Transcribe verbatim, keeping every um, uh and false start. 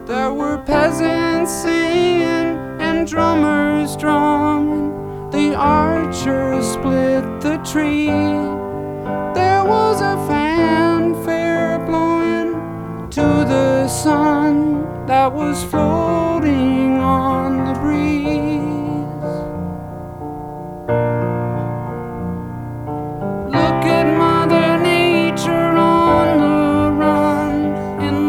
There were peasants singing and drummers drumming. The archers split the tree. There was a fanfare blowing to the sun that was floating on the breeze.